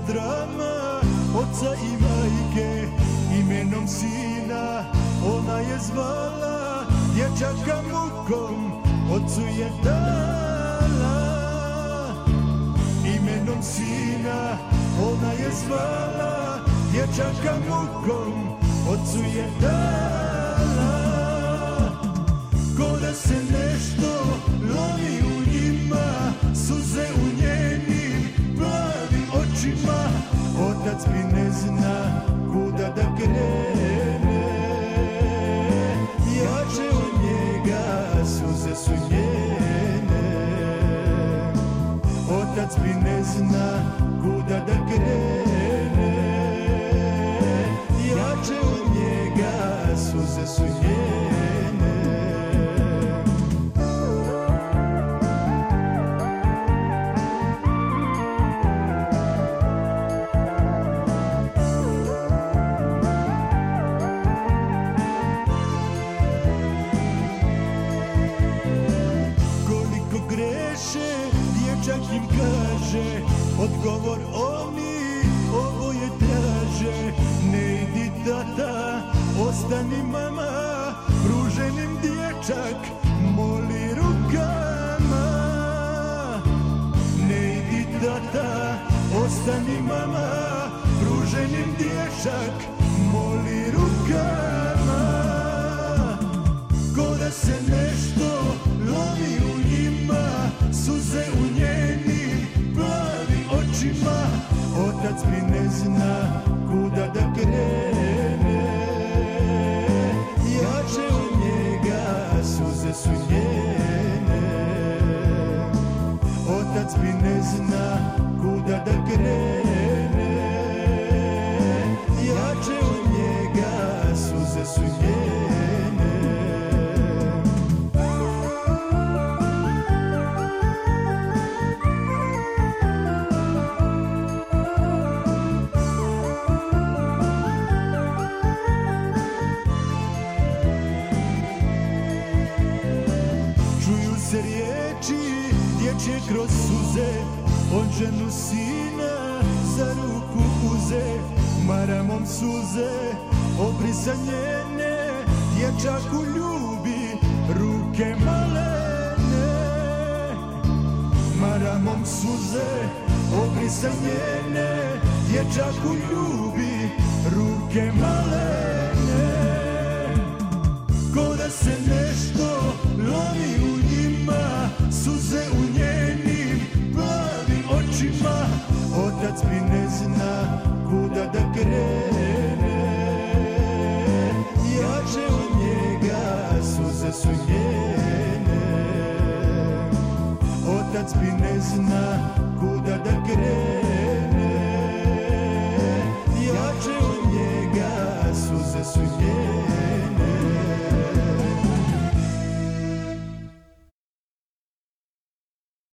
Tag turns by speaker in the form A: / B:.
A: drama oca i majke, imenom sina ona je zvala, dječaka mukom ocu je dala. Imenom sina ona je zvala, dječaka mukom ocu je dala. Ko da se nešto lovi u njima, suze u njenim plavim očima, otac mi ne zna kuda da krene. Jače od njega suze su njene, otac mi ne zna kuda da krene. Jače od njega suze su njene. Dječak im kaže, odgovor oni oboje traže. Ne idi tata, ostani mama, pruženim dječak moli rukama. Ne idi tata, ostani mama, pruženim dječak moli rukama. Ko da se nešto lovi u njima, suze u njenim plavim očima, otac mi ne zna kuda da krene. Jače od njega suze su njene, otac mi ne zna kuda da krene. Jače od njega suze su njene. Se riječi dječje kroz suze, on ženu sina za ruku uze. Maramom suze obrisa njene, dječaku ljubi ruke malene. Maramom suze obrisa njene, dječaku ljubi ruke malene. Ko da se nešto lovi u njima, suze u njenim plavim očima, otac mi ne zna kuda da krene. Jače od njega suze su njene, otac mi ne zna kuda da krene.